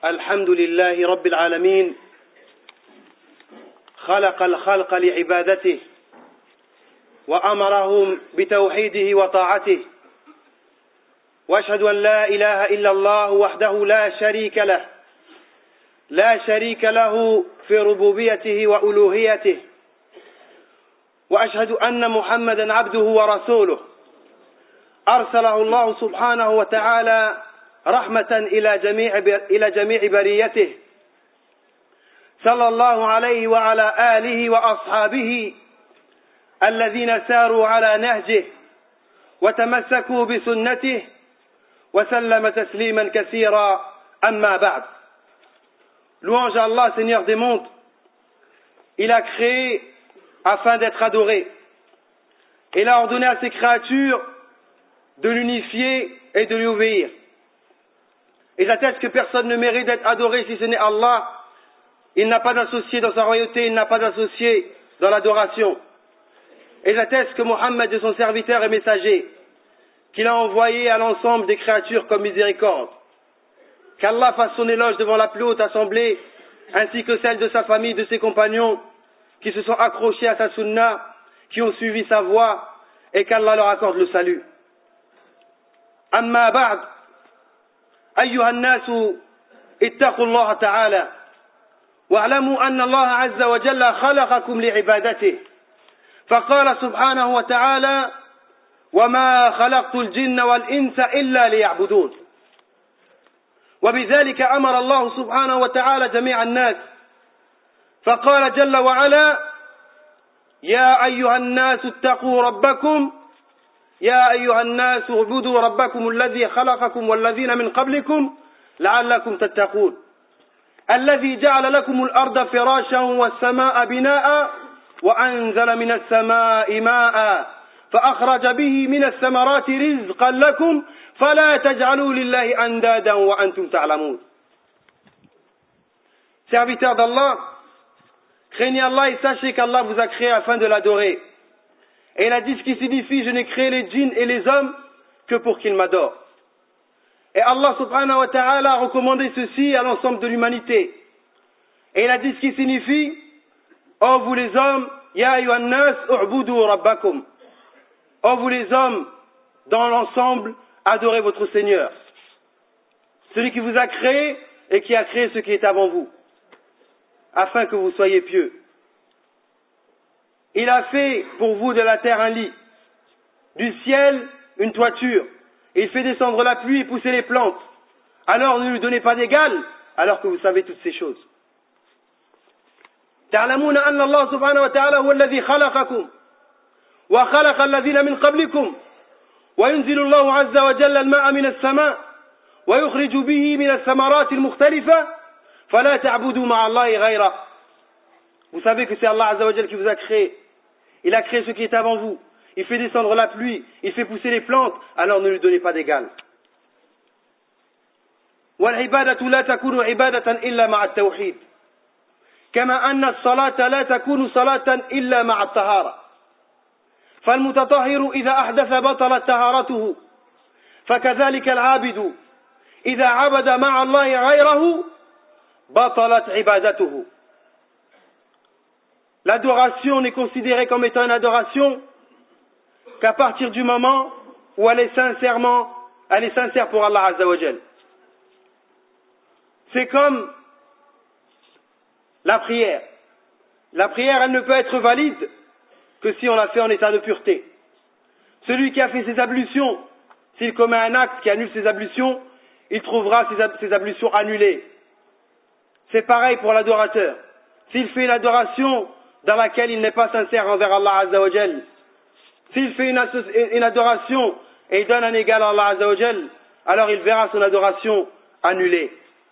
الحمد لله رب العالمين خلق الخلق لعبادته وأمرهم بتوحيده وطاعته وأشهد أن لا إله إلا الله وحده لا شريك له في ربوبيته وألوهيته وأشهد أن محمدا عبده ورسوله أرسله الله سبحانه وتعالى رحمة إلى جميع بريته صلى الله عليه وعلى آله وأصحابه الذين ساروا على نهجه وتمسكوا بسنته وسلم تسليما كثيرا أما بعد. Louange à Allah, Seigneur des mondes. Il a créé afin d'être adoré. Il a ordonné à ses créatures de l'unifier et de lui obéir. Et j'atteste que personne ne mérite d'être adoré si ce n'est Allah. Il n'a pas d'associé dans sa royauté, il n'a pas d'associé dans l'adoration. Et j'atteste que Mohammed est son serviteur et messager, qu'il a envoyé à l'ensemble des créatures comme miséricorde. Qu'Allah fasse son éloge devant la plus haute assemblée, ainsi que celle de sa famille, de ses compagnons, qui se sont accrochés à sa sunna, qui ont suivi sa voie, et qu'Allah leur accorde le salut. Amma ba'd, أيها الناس اتقوا الله تعالى واعلموا أن الله عز وجل خلقكم لعبادته فقال سبحانه وتعالى وما خلقت الجن والإنس إلا ليعبدون وبذلك أمر الله سبحانه وتعالى جميع الناس فقال جل وعلا يا أيها الناس اتقوا ربكم يا أيها الناس اعبدوا ربكم الذي خلقكم والذين من قبلكم لعلكم تتقون الذي جعل لكم الأرض فراشا والسماء بناء وأنزل من السماء ماء فأخرج به من الثمرات رزقا لكم فلا تجعلوا لله أندادا وأنتم تعلمون. Serviteurs d'Allah, craignez Allah et sachez qu'Allah vous a créé afin de l'adorer. Et il a dit ce qui signifie, je n'ai créé les djinns et les hommes que pour qu'ils m'adorent. Et Allah subhanahu wa ta'ala a recommandé ceci à l'ensemble de l'humanité. Et il a dit ce qui signifie, ô vous les hommes, ya ayyuhan nas u'budu rabbakum. Ô vous les hommes, dans l'ensemble, adorez votre Seigneur. Celui qui vous a créé et qui a créé ce qui est avant vous, afin que vous soyez pieux. Il a fait pour vous de la terre un lit, du ciel une toiture, et il fait descendre la pluie et pousser les plantes. Alors ne lui donnez pas d'égal, alors que vous savez toutes ces choses. تعلمون أن الله سبحانه وتعالى هو الذي خلقكم وخلق الذين من قبلكم وينزل الله عز وجل الماء من السماء ويخرج به من الثمرات المختلفة فلا تعبدوا مع الله غيره. Vous savez que c'est Allah Azza wa Jal qui vous a créé. Il a créé ce qui est avant vous. Il fait descendre la pluie, il fait pousser les plantes, alors ne lui donnez pas d'égal. والعبادة لا تكون عبادة إلا مع التوحيد كما أن الصلاة لا تكون صلاة إلا مع الطهارة فالمتطهر إذا أحدث بطلت طهارته فكذلك العابد إذا عبد مع الله غيره بطلت عبادته. L'adoration n'est considérée comme étant une adoration qu'à partir du moment où elle est sincère pour Allah Azza wa Jal. C'est comme la prière. La prière, elle ne peut être valide que si on l'a fait en état de pureté. Celui qui a fait ses ablutions, s'il commet un acte qui annule ses ablutions, il trouvera ses ablutions annulées. C'est pareil pour l'adorateur. S'il fait une adoration dans laquelle il n'est pas sincère envers Allah Azza wa Jal, s'il fait une adoration et il donne un égal à Allah Azza wa Jal, alors il verra son adoration annulée.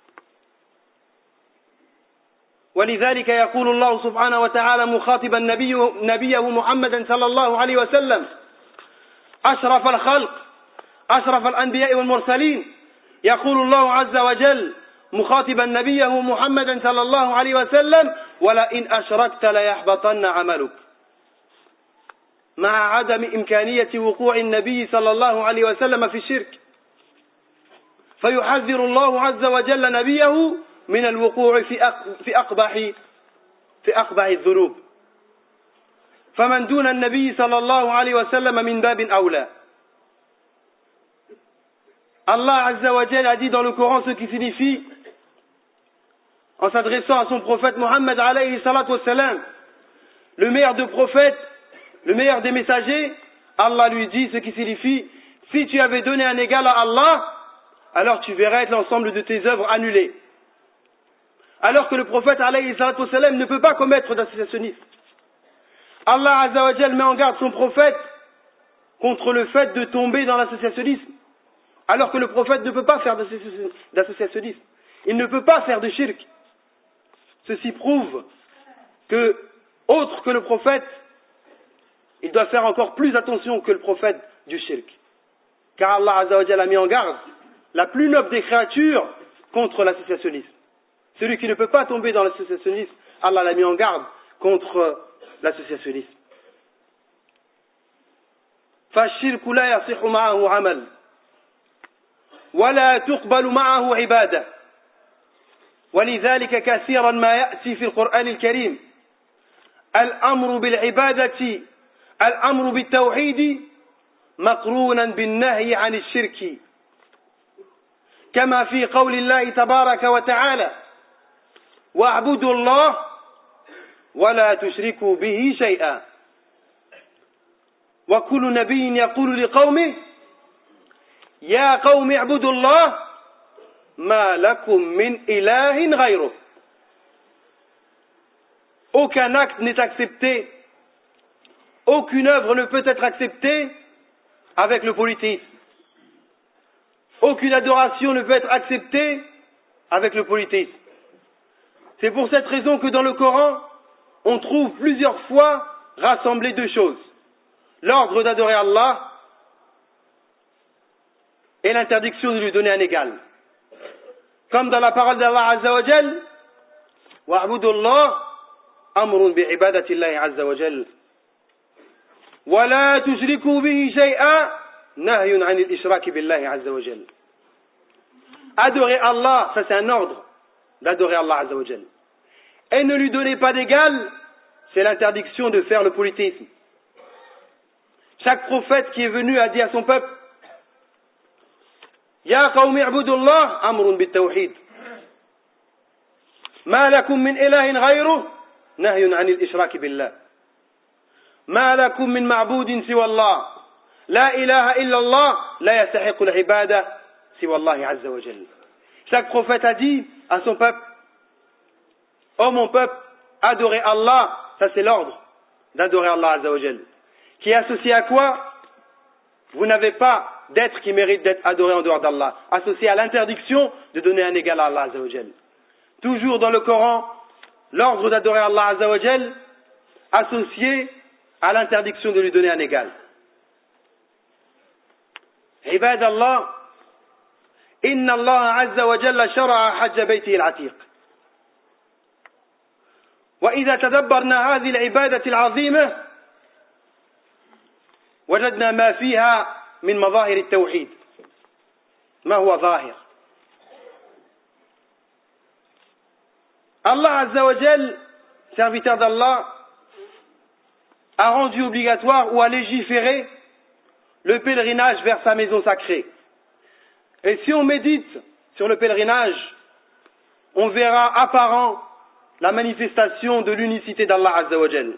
ولذلك يقول الله سبحانه وتعالى مخاطبا نبيه محمدا صلى الله عليه وسلم أشرف الخلق أشرف الأنبياء والمرسلين يقول الله عز وجل مخاطبا نبيه محمدا صلى الله عليه وسلم ولئن أشركت ليحبطن عملك مع عدم إمكانية وقوع النبي صلى الله عليه وسلم في الشرك فيحذر الله عز وجل نبيه من الوقوع في أقبح الذنوب فمن دون النبي صلى الله عليه وسلم من باب أولى. Allah Azza wa Jalla a dit dans le Coran ce qui signifie, en s'adressant à son prophète Mohammed alayhi salatu wassalam, le meilleur des prophètes, le meilleur des messagers, Allah lui dit ce qui signifie, si tu avais donné un égal à Allah, alors tu verrais l'ensemble de tes œuvres annulées. Alors que le prophète alayhi salatu wassalam ne peut pas commettre d'associationnisme. Allah Azza wa Jalla met en garde son prophète contre le fait de tomber dans l'associationnisme. Alors que le prophète ne peut pas faire d'associationnisme. Il ne peut pas faire de shirk. Ceci prouve que, autre que le prophète, il doit faire encore plus attention que le prophète du shirk. Car Allah Azza wa Jalla a mis en garde la plus noble des créatures contre l'associationnisme. Celui qui ne peut pas tomber dans l'associationnisme, Allah l'a mis en garde contre l'associationnisme. فالشرك لا يصح معه عمل ولا تقبل معه عبادة ولذلك كثيرا ما يأتي في القرآن الكريم الأمر بالعبادة الأمر بالتوحيد مقرونا بالنهي عن الشرك كما في قول الله تبارك وتعالى واعبدوا الله ولا تشركوا به شيئا وكل نبي يقول لقومه يا قوم اعبدوا الله ما لكم من إله غيره. Aucun acte n'est accepté, aucune œuvre ne peut être acceptée avec le polythéisme. Aucune adoration ne peut être acceptée avec le polythéisme. C'est pour cette raison que dans le Coran, on trouve plusieurs fois rassemblées deux choses. L'ordre d'adorer Allah et l'interdiction de lui donner un égal. Comme dans la parole d'Allah Azza wa Jal, وَاعْبُدُوا اللَّهَ أَمْرٌ بِعِبَادَةِ اللَّهِ عَزَّ وَجَلَّ وَلَا تُشْرِكُوا بِهِ شَيْئًا نَهْيٌ عَنِ الْإِشْرَاكِ بِاللَّهِ عَزَّ وَجَلَّ. Adorer Allah, ça c'est un ordre d'adorer Allah Azza wa Jal. Et ne lui donner pas d'égal, c'est l'interdiction de faire le polythéisme. Chaque prophète qui est venu a dit à son peuple يا قوم اعبدوا الله أمر بالتوحيد ما لكم من إله غيره نهي عن الإشراك بالله ما لكم من معبود سوى الله لا إله إلا الله لا يستحق العبادة سوى الله عز وجل. Chaque prophète a dit à son peuple ô mon peuple, adorez Allah, ça c'est l'ordre d'adorer Allah Azza wa Jal, qui est associé à quoi? Vous n'avez pas d'être qui mérite d'être adoré en dehors d'Allah, associé à l'interdiction de donner un égal à Allah Azza wa Jal. Toujours dans le Coran, l'ordre d'adorer Allah Azza wa Jal associé à l'interdiction de lui donner un égal. عباد الله إن الله عز وجل شرع حج بيته العتيق وإذا تدبرنا هذه العبادة العظيمة وجدنا ما فيها من مظاهر التوحيد. ما هو ظاهر؟ Allah Azza wa Jal, serviteur d'Allah, a rendu obligatoire ou a légiféré le pèlerinage vers sa maison sacrée. Et si on médite sur le pèlerinage, on verra apparent la manifestation de l'unicité d'Allah Azza wa Jal.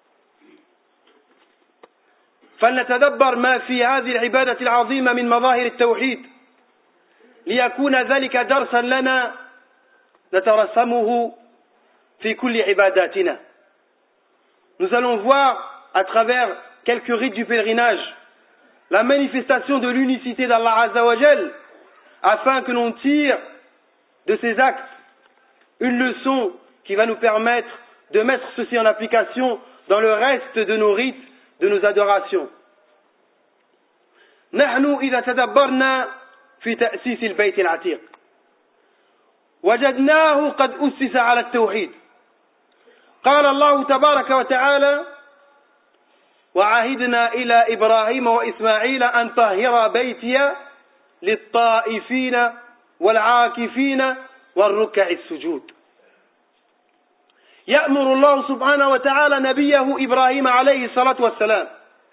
فلنتدبر ما في هذه العبادة العظيمة من مظاهر التوحيد ليكون ذلك درسا لنا نترسمه في كل عباداتنا. Nous allons voir à travers quelques rites du pèlerinage la manifestation de l'unicité d'Allah Azza wa Jal afin que l'on tire de ces actes une leçon qui va nous permettre de mettre ceci en application dans le reste de nos rites, de nos adorations. نحن إذا تدبرنا في تأسيس البيت العتيق وجدناه قد أسس على التوحيد. قال الله تبارك وتعالى وعهدنا إلى إبراهيم وإسماعيل أن طهر بيتي للطائفين والعاكفين والركع السجود. يأمر الله سبحانه وتعالى نبيه إبراهيم عليه الصلاة والسلام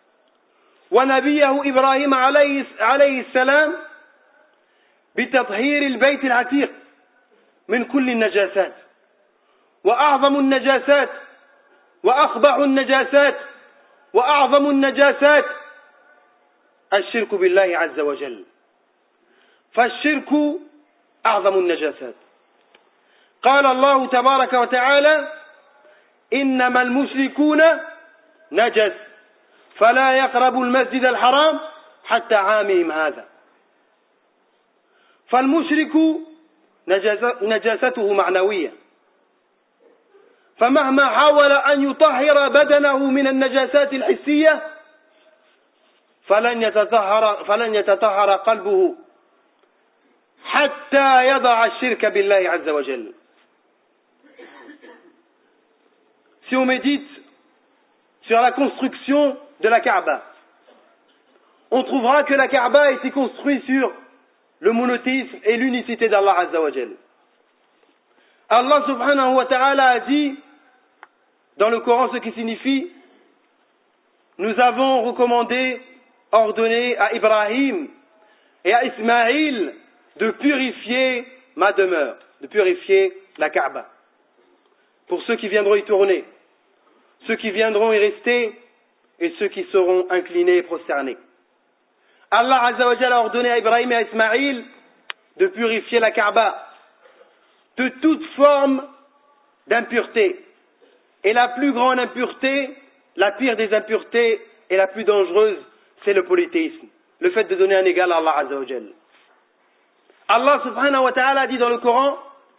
ونبيه إبراهيم عليه السلام بتطهير البيت العتيق من كل النجاسات، وأعظم النجاسات وأقبح النجاسات وأعظم النجاسات الشرك بالله عز وجل، فالشرك أعظم النجاسات. قال الله تبارك وتعالى: إنما المشركون نجس فلا يقربوا المسجد الحرام حتى عامهم هذا. فالمشرك نجاسته معنوية، فمهما حاول أن يطهر بدنه من النجاسات الحسية فلن يتطهر قلبه حتى يضع الشرك بالله عز وجل. Si on médite sur la construction de la Kaaba, on trouvera que la Kaaba a été construite sur le monothéisme et l'unicité d'Allah Azza wa Jal. Allah subhanahu wa ta'ala a dit dans le Coran ce qui signifie: nous avons recommandé, ordonné à Ibrahim et à Ismaïl de purifier ma demeure, de purifier la Kaaba, pour ceux qui viendront y tourner, ceux qui viendront y rester et ceux qui seront inclinés et prosternés. Allah Azza wa Jalla a ordonné à Ibrahim et à Ismaïl de purifier la Kaaba de toute forme d'impureté. Et la plus grande impureté, la pire des impuretés et la plus dangereuse, c'est le polythéisme, le fait de donner un égal à Allah Azza wa Jalla. Allah subhanahu wa ta'ala dit dans le Coran: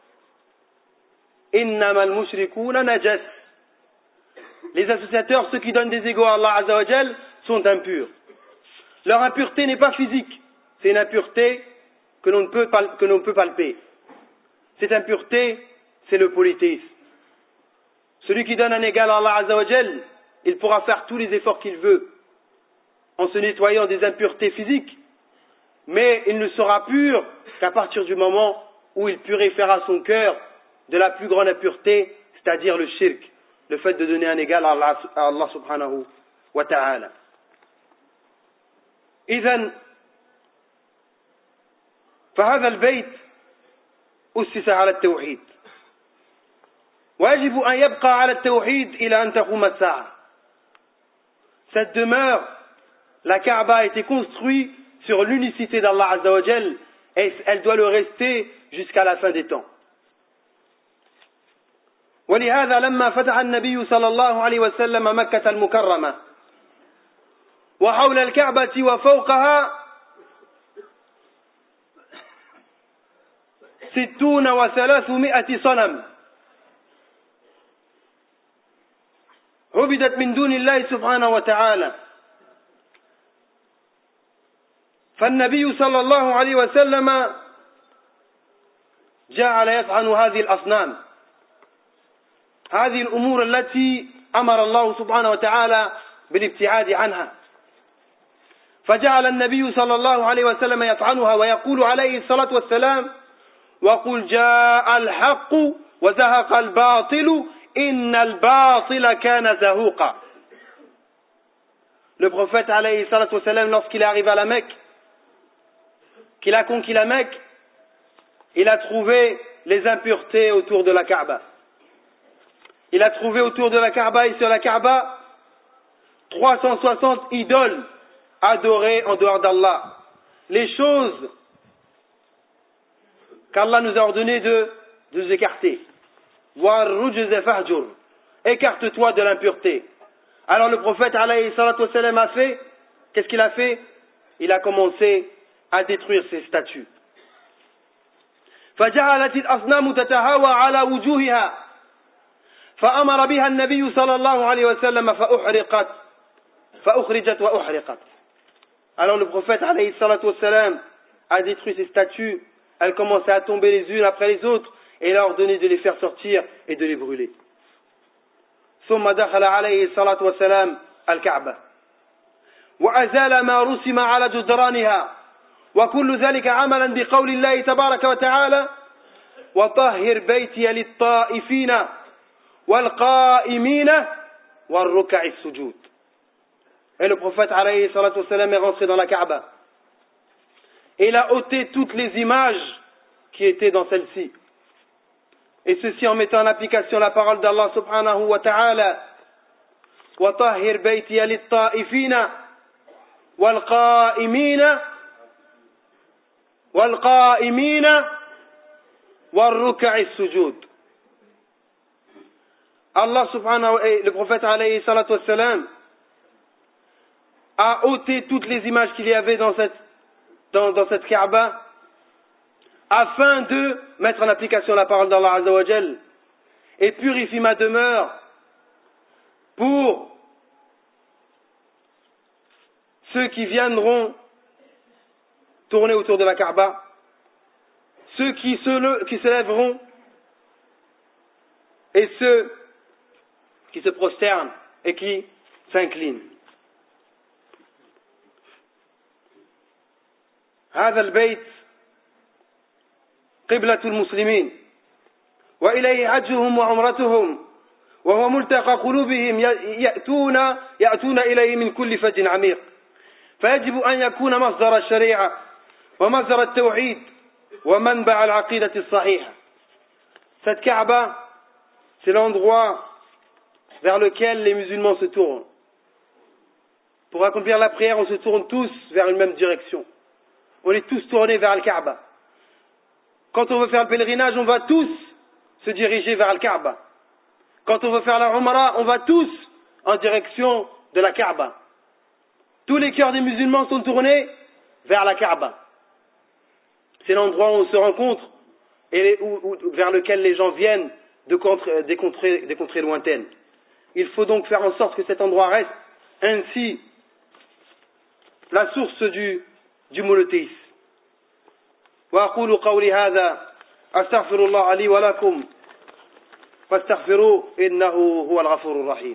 Innama al-mushrikuna najas. Les associateurs, ceux qui donnent des égaux à Allah Azza wa Jal, sont impurs. Leur impureté n'est pas physique, c'est une impureté que l'on peut palper. Cette impureté, c'est le polythéisme. Celui qui donne un égal à Allah Azza wa Jal, il pourra faire tous les efforts qu'il veut en se nettoyant des impuretés physiques, mais il ne sera pur qu'à partir du moment où il purifiera son cœur de la plus grande impureté, c'est-à-dire le shirk, le fait de donner un égal à Allah subhanahu wa ta'ala. إذن فهذا البيت أسس على التوحيد ويجب أن يبقى على التوحيد إلى أن تقوم الساعة. Cette demeure, la Kaaba, a été construite sur l'unicité d'Allah Azza wa Jal et elle doit le rester jusqu'à la fin des temps. ولهذا لما فتح النبي صلى الله عليه وسلم مكة المكرمة وحول الكعبة وفوقها 300 صنم عبدت من دون الله سبحانه وتعالى، فالنبي صلى الله عليه وسلم جعل يطعن هذه الأصنام، هذه الأمور التي أمر الله سبحانه وتعالى بالابتعاد عنها، فجعل النبي صلى الله عليه وسلم يطعنها ويقول عليه الصلاة والسلام: وقل جاء الحق وزهق الباطل إن الباطل كان زهوقا. Le prophète alayhi salatu wa salam, lorsqu'il est arrivé à la Mecque, qu'il a conquis la Mecque, il a trouvé les impuretés autour de la Kaaba. Il a trouvé autour de la Kaaba et sur la Kaaba 360 idoles adorées en dehors d'Allah. Les choses qu'Allah nous a ordonné de nous écarter. Écarte-toi de l'impureté. Alors le prophète alayhi salatu wa salam a fait, qu'est-ce qu'il a fait? Il a commencé à détruire ces statues. فجعلت الأصنام تتهاوى على وجوهها فأمر بها النبي صلى الله عليه وسلم فأخرجت وأحرقت. Alors le prophète alayhi salatu wa salam a détruit ces statues, elles commençaient à tomber les unes après les autres et il a ordonné de les faire sortir et de les brûler. ثم دخل عليه الصلاة والسلام الكعبة وأزال ما رسم على جدرانها وكل ذلك عملا بقول الله تبارك وتعالى وطهر بيتي للطائفين والقائمين والركع السجود. Et le prophète alayhi salatu wassalam est rentré dans la Kaaba. Et il a ôté toutes les images qui étaient dans celle-ci. Et ceci en mettant en application la parole d'Allah subhanahu wa ta'ala. وَطَهِّرْ بَيْتِيَ لِلطَّائِفِينَ وَالْقَائِمِينَ وَالرُّكَعِ السُّجُودِ. Allah subhanahu wa ta'ala, le prophète alayhi salatu wassalam, a ôté toutes les images qu'il y avait dans cette Kaaba afin de mettre en application la parole d'Allah Azza wa Jal et purifie ma demeure pour ceux qui viendront tourner autour de la Kaaba, ceux qui se lèveront et ceux qui se prosternent et qui s'inclinent. هذا البيت قبلة المسلمين وإليه حجهم وعمرتهم وهو ملتقى قلوبهم يأتون إليه من كل فج عميق فيجب أن يكون مصدر الشريعة ومصدر التوحيد ومنبع العقيدة الصحيحة. Cette Kaaba, c'est l'endroit vers lequel les musulmans se tournent. Pour accomplir la prière, on se tourne tous vers une même direction. On est tous tournés vers le Kaaba. Quand on veut faire le pèlerinage, on va tous se diriger vers le Kaaba. Quand on veut faire la Umrah, on va tous en direction de la Kaaba. Tous les cœurs des musulmans sont tournés vers la Kaaba. C'est l'endroit où on se rencontre et vers lequel les gens viennent des contrées lointaines. Il faut donc faire en sorte que cet endroit reste ainsi la source du monothéisme. وأقول قولي هذا أستغفر الله لي ولكم فاستغفروه إنه هو الغفور الرحيم.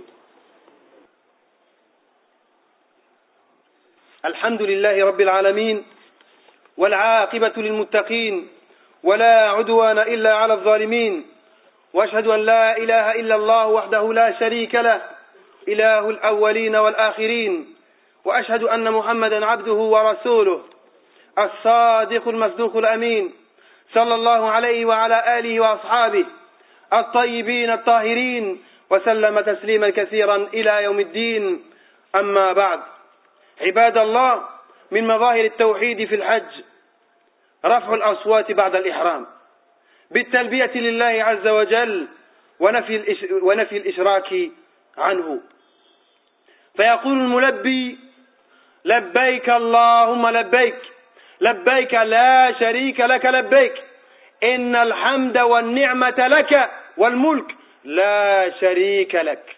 الحمد لله رب العالمين والعاقبة للمتقين ولا عدوان إلا على الظالمين وأشهد أن لا إله إلا الله وحده لا شريك له إله الأولين والآخرين وأشهد أن محمدا عبده ورسوله الصادق المصدوق الأمين صلى الله عليه وعلى آله وأصحابه الطيبين الطاهرين وسلم تسليما كثيرا إلى يوم الدين. أما بعد، عباد الله، من مظاهر التوحيد في الحج رفع الأصوات بعد الإحرام بالتلبية لله عز وجل ونفي الإشراك عنه. فيقول الملبي لبيك اللهم لبيك لبيك لا شريك لك لبيك إن الحمد والنعمة لك والملك لا شريك لك.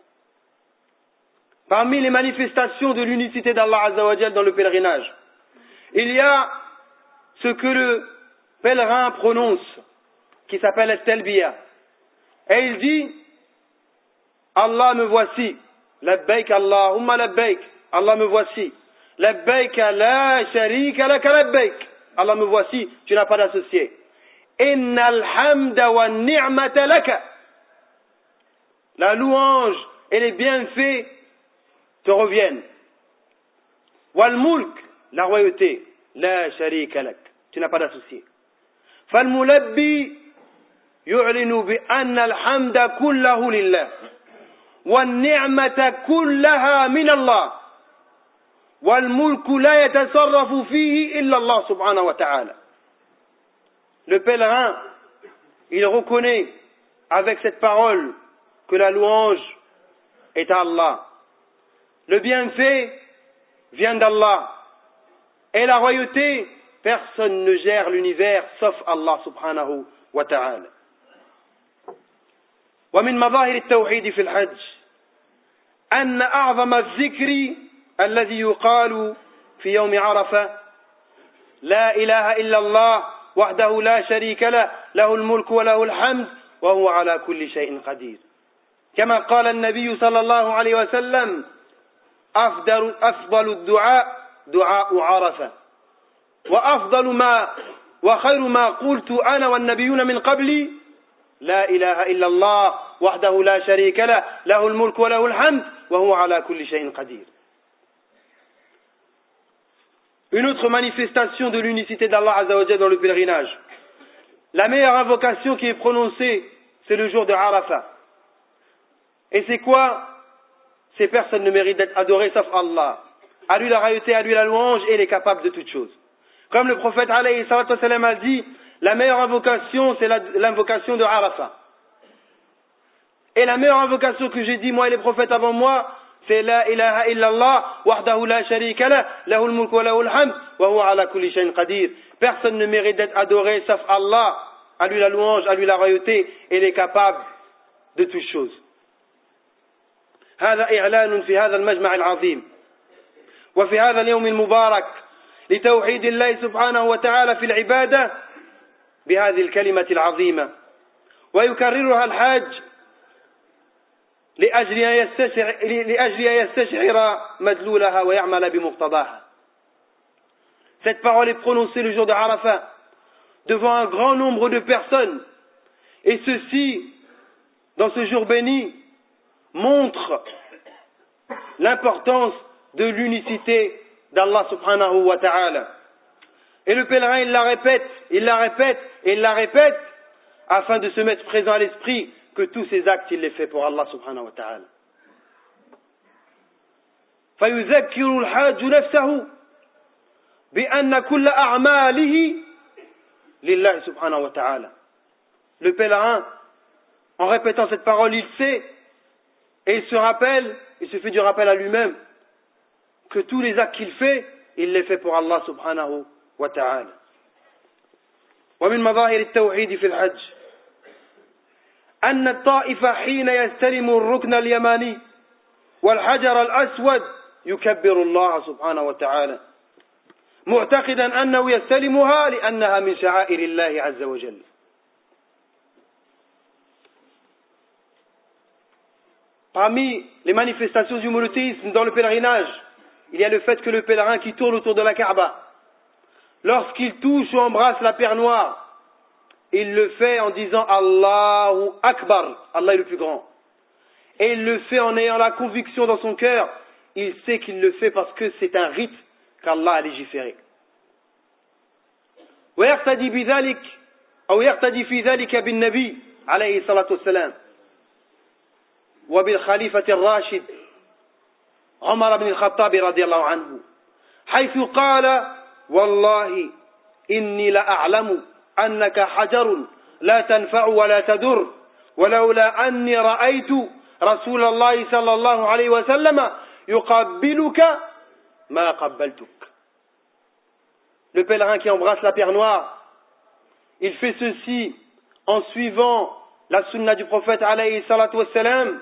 Parmi les manifestations de l'unicité d'Allah Azza wa Jal dans le pèlerinage, il y a ce que le pèlerin prononce, qui s'appelle At-Talbiya. Et il dit Allah me voici, labbaik Allahumma labbaik, Allah me voici, labbaik la sharika laka labbaik, Allah me voici, tu n'as pas d'associé. Innal hamda wa ni'mata laka, la louange et les bienfaits te reviennent. Wal mulk, la royauté, la sharika lak, tu n'as pas d'associé. Fal mulabbi يعلن بأن الحمد كله لله والنعمة كلها من الله والملك لا يتصرف فيه إلا الله سبحانه وتعالى. Le pèlerin, il reconnaît avec cette parole que la louange est à Allah, le bienfait vient d'Allah et la royauté, personne ne gère l'univers sauf Allah subhanahu wa ta'ala. ومن مظاهر التوحيد في الحج أن أعظم الذكر الذي يقال في يوم عرفة لا إله إلا الله وحده لا شريك له له الملك وله الحمد وهو على كل شيء قدير. كما قال النبي صلى الله عليه وسلم أفضل الدعاء دعاء عرفة وأفضل ما وخير ما قلت أنا والنبيون من قبلي لا إله إلا الله وحده لا شريك له له الملك وله الحمد وهو على كل شيء قدير. Une autre manifestation de l'unicité d'Allah Azza wa Jalla dans le pèlerinage. La meilleure invocation qui est prononcée, c'est le jour de Arafat. Et c'est quoi? Ces personnes ne méritent d'être adorées sauf Allah. À lui la royauté, à lui la louange, et il est capable de toutes choses. Comme le prophète alayhi salatu wassalam a dit, la meilleure invocation, c'est l'invocation de Arafat. Et la meilleure invocation que j'ai dit, moi et les prophètes avant moi, c'est la ilaha illallah, wahdahu la sharika lah, lahul mulk wa lahul hamd, wa huwa ala kulli shay'in qadir. Personne ne mérite d'être adoré sauf Allah. À lui la louange, à lui la royauté, et il est capable de toutes choses. هذا إعلان في هذا المجمع العظيم وفي هذا اليوم المبارك لتوحيد الله سبحانه وتعالى في العبادة بهذه الكلمة العظيمة ويكررها الحاج لأجل أن يستشعر مدلولها ويعمل بمقتضاها. Cette parole est prononcée le jour de Arafat devant un grand nombre de personnes, et ceci, dans ce jour béni, montre l'importance de l'unicité d'Allah subhanahu wa ta'ala. Et le pèlerin, il la répète, et il la répète, afin de se mettre présent à l'esprit que tous ces actes, il les fait pour Allah subhanahu wa ta'ala. فيذكر الحاج نفسه بأن كل أعماله لله سبحانه وتعالى. Le pèlerin, en répétant cette parole, il sait, et il se rappelle, il se fait du rappel à lui-même, que tous les actes qu'il fait, il les fait pour Allah subhanahu wa ta'ala. ومن مظاهر التوحيد في الحج أن الطائف حين يستلم الركن اليماني والحجر الأسود يكبر الله سبحانه وتعالى معتقدا أنه يستلمها لأنها من شعائر الله عز وجل. Parmi les manifestations du monothéisme dans le pèlerinage, il y a le fait que le pèlerin qui tourne autour de la Kaaba, lorsqu'il touche ou embrasse la pierre noire, il le fait en disant Allahu Akbar, Allah est le plus grand. Et il le fait en ayant la conviction dans son cœur, il sait qu'il le fait parce que c'est un rite qu'Allah a légiféré. ويقتدي بذلك أو يقتدي في ذلك بالنبي عليه الصلاة والسلام وبالخليفة الراشد عمر بن الخطاب رضي الله عنه حيث قال والله إني لأعلم أنك حجر لا تنفع ولا تضر ولولا أني رأيت رسول الله صلى الله عليه وسلم يقبلك ما قبلتك. Le pèlerin qui embrasse la pierre noire, il fait ceci en suivant la sunna du prophète alayhi salatu wassalam,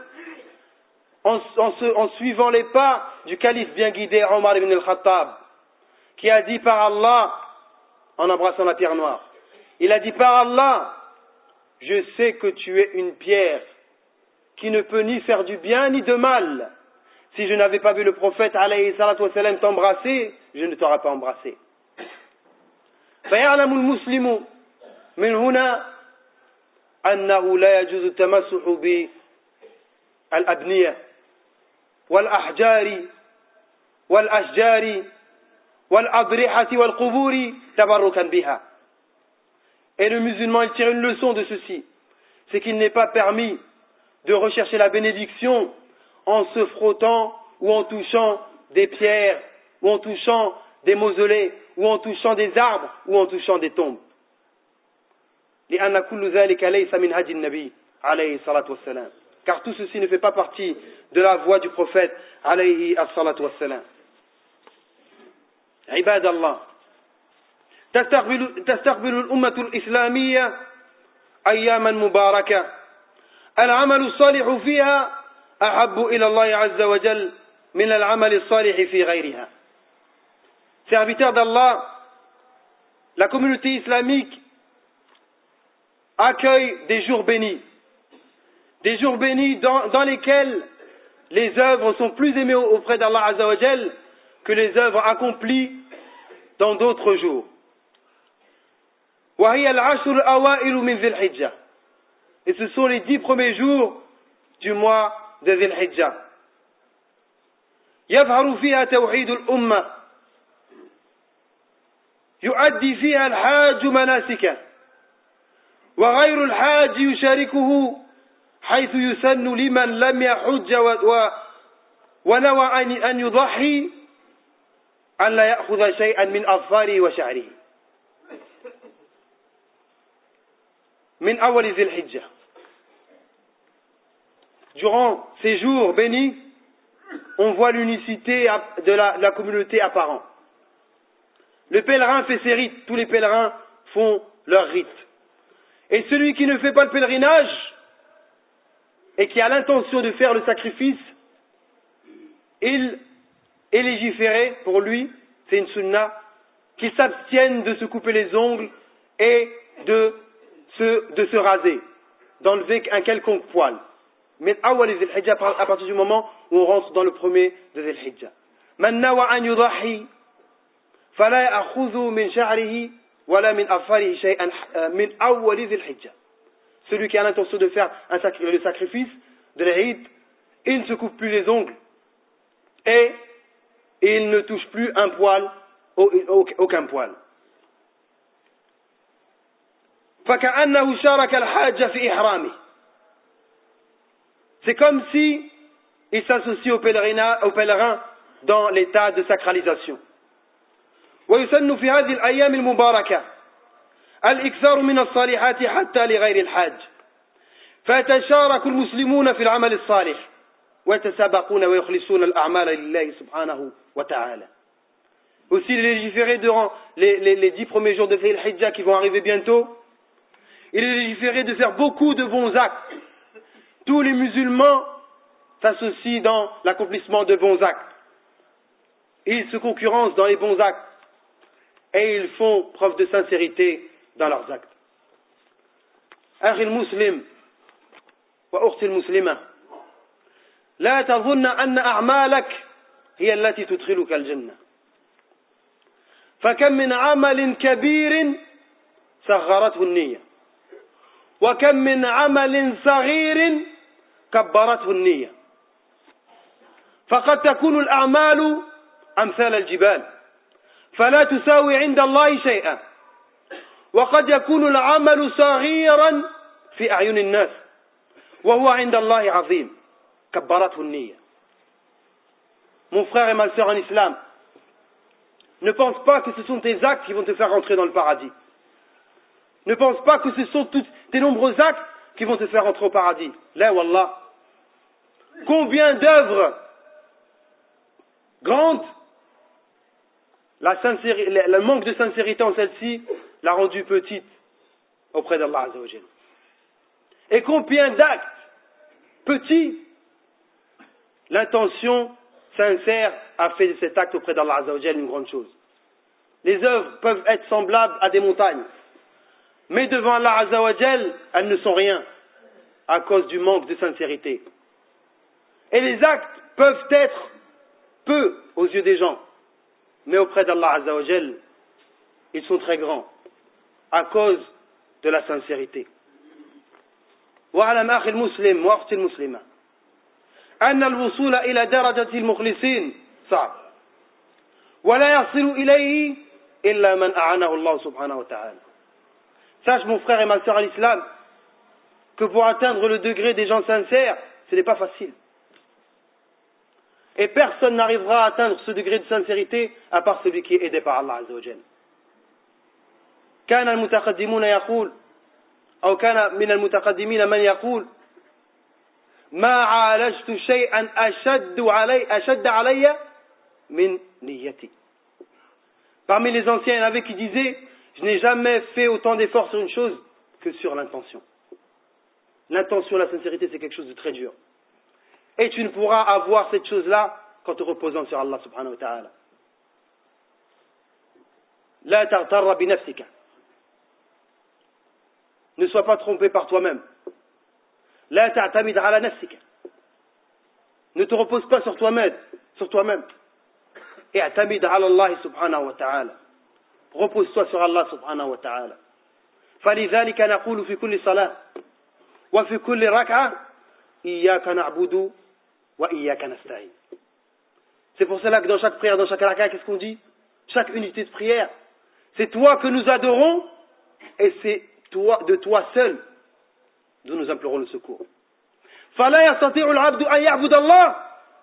en suivant les pas du calife bien guidé Omar ibn al-Khattab, qui a dit par Allah, en embrassant la pierre noire, il a dit par Allah, je sais que tu es une pierre qui ne peut ni faire du bien ni de mal. Si je n'avais pas vu le prophète alayhi salatu wassalam t'embrasser, je ne t'aurais pas embrassé. فيعلم المسلم من هنا أنه لا يجوز التمسح بالأبنية والأحجار والأشجار والأضرحة والقبور تبركا بها. Et le musulman, il tire une leçon de ceci, c'est qu'il n'est pas permis de rechercher la bénédiction en se frottant ou en touchant des pierres ou en touchant des mausolées ou en touchant des arbres ou en touchant des tombes. لأن كل ذلك ليس من هدي النبي عليه الصلاة والسلام. Car tout ceci ne fait pas partie de la voie du prophète عليه الصلاة والسلام. عباد الله تستقبل الأمة الإسلامية أياما مباركة العمل الصالح فيها أحب إلى الله عز وجل من العمل الصالح في غيرها. Serviteurs d'Allah, la communauté islamique accueille des jours bénis dans lesquels les œuvres sont plus aimées auprès d'Allah Azza wa Jal que les œuvres accomplies dans d'autres jours. وهي العشر الأوائل من ذي الحجة. Et ce sont les 10 premiers jours du mois de ذي الحجة. يظهر فيها توحيد الأمة. يؤدي فيها الحاج مناسكه وغير الحاج يشاركه حيث يسن لمن لم يحج ونوى أن يضحي أن لا يأخذ شيئا من أظفاره وشعره من أول ذي الحجة. Durant ces jours bénis, on voit l'unicité de la communauté apparente. Le pèlerin fait ses rites, tous les pèlerins font leurs rites. Et celui qui ne fait pas le pèlerinage et qui a l'intention de faire le sacrifice, il est légiféré pour lui, c'est une sunna, qu'il s'abstienne de se couper les ongles et de se raser, d'enlever un quelconque poil. Mais à partir du moment où on rentre dans le premier de Dhul Hijjah. Man nawa an yudahi fala ya'khudhu min sha'rihi wala min afarihi shay'an min awwal Dhul Hijjah. Celui qui a l'intention de faire le sacrifice de l'Eid, il ne se coupe plus les ongles et il ne touche plus un poil, aucun poil. فكأنه شارك الحاج في إحرامه. C'est comme si il s'associe au pèlerin dans l'état de sacralisation. ويسن في هذه الأيام المباركة الإكثار من الصالحات حتى لغير الحاج فيتشارك المسلمون في العمل الصالح ويتسابقون ويخلصون الأعمال لله سبحانه وتعالى. Aussi légiféré durant les 10 premiers jours de Dhul Hijjah qui vont arriver bientôt, il est légiféré de faire beaucoup de bons actes. Tous les musulmans s'associent dans l'accomplissement de bons actes. Ils se concurrencent dans les bons actes et ils font preuve de sincérité dans leurs actes. أخي المسلم وأختي المسلمة لا تظن أن أعمالك هي التي تدخلك الجنة فكم من عمل كبير صغرته النية وكم من عمل صغير كبرته النية فقد تكون الأعمال أمثال الجبال فلا تساوي عند الله شيئا وقد يكون العمل صغيرا في أعين الناس وهو عند الله عظيم كبرته النية. Mon frère et ma sœur en islam, ne pense pas que ce sont tes actes qui vont te faire rentrer dans le paradis. Ne pense pas que ce sont tous tes nombreux actes qui vont te faire rentrer au paradis. Là, wallah. Combien d'œuvres grandes, le manque de sincérité en celle-ci l'a rendue petite auprès d'Allah Azza wa Jal. Et combien d'actes petits, l'intention sincère a fait de cet acte auprès d'Allah Azza wa Jal une grande chose. Les œuvres peuvent être semblables à des montagnes, mais devant Allah Azza wa Jal, elles ne sont rien à cause du manque de sincérité. Et les actes peuvent être peu aux yeux des gens, mais auprès d'Allah Azza wa Jal, ils sont très grands à cause de la sincérité. واعلم أخي المسلم وأختي المسلمة أن الوصول إلى درجة المخلصين صعب ولا يصل إليه إلا من أعانه الله سبحانه وتعالى. Sache mon frère et ma sœur à l'islam que pour atteindre le degré des gens sincères, ce n'est pas facile. Et personne n'arrivera à atteindre ce degré de sincérité à part celui qui est aidé par Allah Azza wa Jal. كان المتقدمون يقول أو كان من المتقدمين من يقول ما عالجت شيئا أشد علي من نيتي. Parmi les anciens, il y en avait qui disaient je n'ai jamais fait autant d'efforts sur une chose que sur l'intention. L'intention, la sincérité, c'est quelque chose de très dur. Et tu ne pourras avoir cette chose-là qu'en te reposant sur Allah subhanahu wa ta'ala. لا تغتر بنفسك. Ne sois pas trompé par toi-même. لا تعتمد على نفسك. Ne te repose pas sur toi-même. اعتمد على الله سبحانه وتعالى. repose-toi sur Allah subhanahu wa ta'ala. فلذلك نقول في كل صلاة وفي كل ركعة إياك نعبد وإياك نستعين. C'est pour cela que dans chaque prière, dans chaque raka, qu'est-ce qu'on dit? Chaque unité de prière, c'est toi que nous adorons et c'est toi, de toi seul d'où nous implorons le secours. فلا يستطيع العبد أن يعبد الله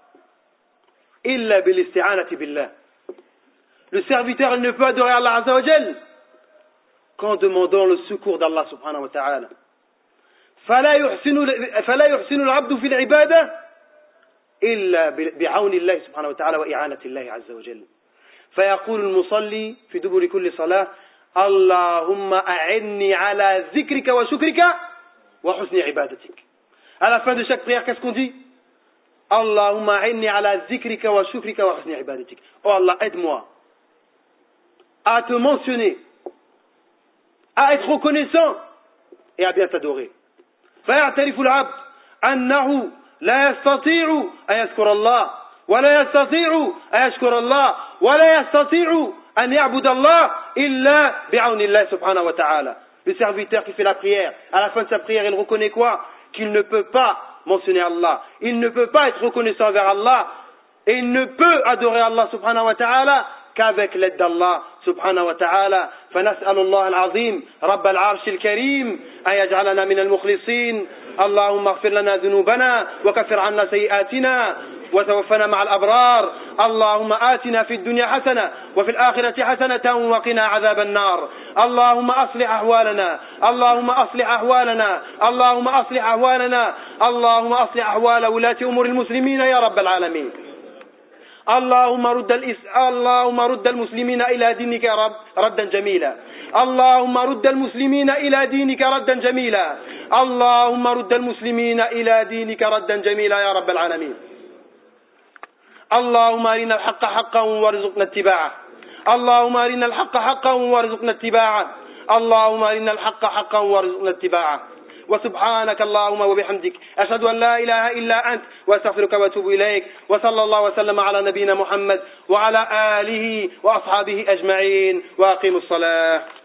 إلا بالاستعانة بالله. Le serviteur, il ne peut adorer Allah Azza wa Jal qu'en demandant le secours d'Allah subhanahu wa ta'ala. فلا يحسن العبد في العبادة إلا بعون الله سبحانه وتعالى وإعانة الله عز وجل. فيقول المصلي في دبر كل صلاة اللهم أعني على ذكرك وشكرك وحسن عبادتك. À la fin de chaque prière, qu'est-ce qu'on dit? Allahumma a'inni ala zikrika wa shukrika wa husni ibadatik. Oh Allah, aide-moi à te mentionner, à être reconnaissant et à bien t'adorer. فيعترف العبد أنه لا يستطيع أن يذكر الله ولا يستطيع أن يشكر الله ولا يستطيع أن يعبد الله إلا بعون الله سبحانه وتعالى. Le serviteur qui fait la prière, à la fin de sa prière, il reconnaît quoi? Qu'il ne peut pas mentionner Allah, il ne peut pas être reconnaissant vers Allah, et il ne peut adorer Allah subhanahu wa ta'ala qu'avec l'aide d'Allah subhanahu wa ta'ala. فنسأل الله العظيم رب العرش الكريم أن يجعلنا من المخلصين. اللهم اغفر لنا ذنوبنا وكفر عنا سيئاتنا وتوفنا مع الأبرار. اللهم آتنا في الدنيا حسنة وفي الآخرة حسنة وقنا عذاب النار. اللهم أصلح أحوالنا، اللهم أصلح أحوالنا، اللهم أصلح أحوالنا، اللهم أصلح أحوال ولاة أمور المسلمين يا رب العالمين. اللهم رد المسلمين إلى دينك يا رب ردا جميلا. اللهم رد المسلمين إلى دينك ردا جميلا. اللهم رد المسلمين إلى دينك ردا جميلا يا رب العالمين. اللهم أرنا الحق حقا وارزقنا اتباعه. اللهم أرنا الحق حقا وارزقنا اتباعه. اللهم أرنا الحق حقا وارزقنا اتباعه. وسبحانك اللهم وبحمدك أشهد أن لا إله إلا أنت وأستغفرك وأتوب إليك. وصلى الله وسلم على نبينا محمد وعلى آله وأصحابه أجمعين. وأقيموا الصلاة.